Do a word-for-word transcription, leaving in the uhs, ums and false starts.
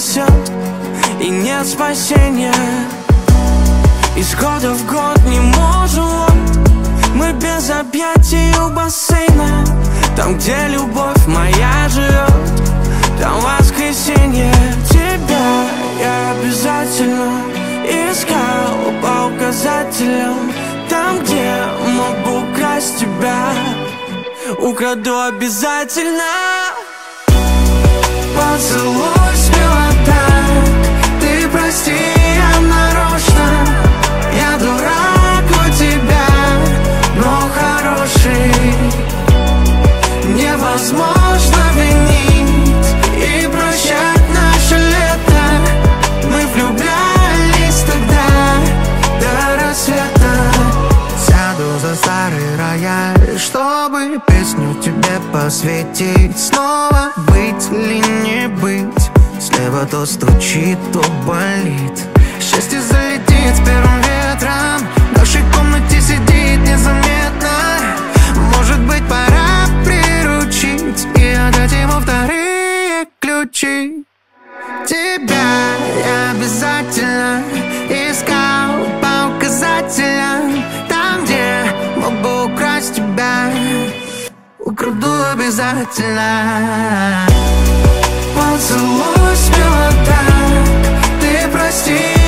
несет, и нет спасения. Из года в год не можем мы без объятий у бассейна. Там, где любовь моя живет, там воскресенье. Тебя я обязательно искал по указателям. Там, где мог бы украсть тебя, украду обязательно. Поцелуй смело так, ты прости, я нарочно. Я дурак у тебя, но хороший. Невозможно винить и прощать наше лето. Мы влюблялись тогда до рассвета. Сяду за старый рояль, чтобы песню тебе посвятить. Снова быть или не быть, слева то стучит, то болит. Счастье залетит с первым ветром, в нашей комнате сидит незаметно. Может быть, пора приручить и отдать ему вторые ключи. Тебя я обязательно искал по указателям. Там, где мог бы украсть тебя, украду обязательно. Поцелуй смело так, ты прости.